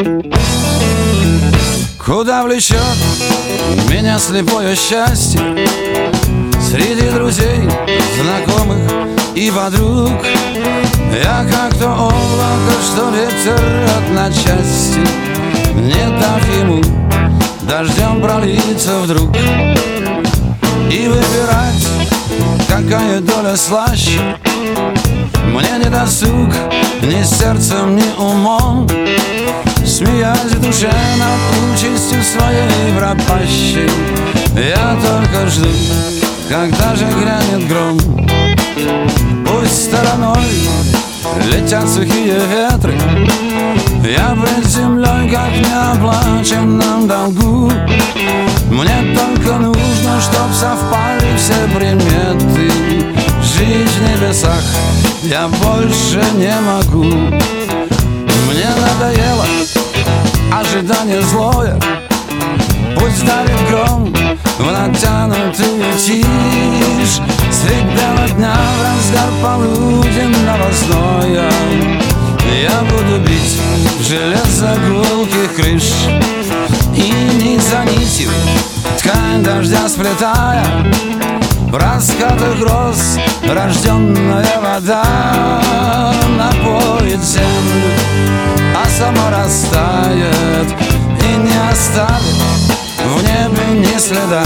Куда влечет меня слепое счастье? Среди друзей, знакомых и подруг я как то облако, что ветер рвет на части, не дав ему дождем пролиться вдруг. И выбирать, какая доля слаще, мне не досуг ни сердцем, ни умом. Смеясь в душе над участью своей пропащей, я только жду, когда же грянет гром. Пусть стороной летят сухие ветры, я пред землей, как в неоплаченном долгу. Мне только нужно, чтоб совпали все приметы. Жить в небесах я больше не могу. Мне надоело ожидание злое, пусть дарит гром в натянутую тишь. Средь бела дня в разгар полуденного зноя я буду бить в железо гулких крыш. И нить за нитью, ткань дождя сплетая, в раскатах гроз рожденная вода напоит землю, а сама растает и не оставит в небе ни следа.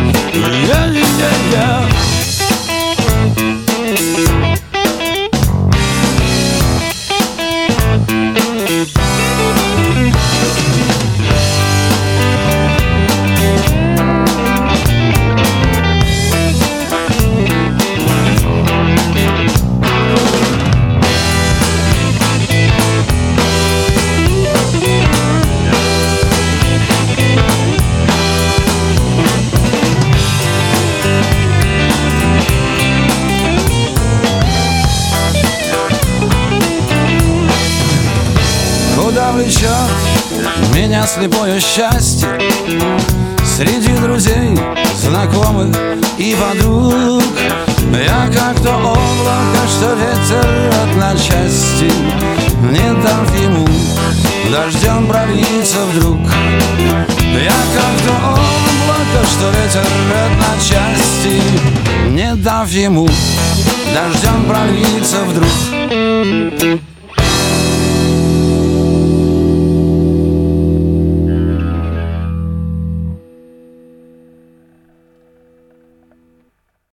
Куда влечет меня слепое счастье? Среди друзей, знакомых и подруг я как то облако, что ветер рвет на части, не дав ему дождем пролиться вдруг. Я как то облако, что ветер рвет на части, не дав ему дождем пролиться вдруг.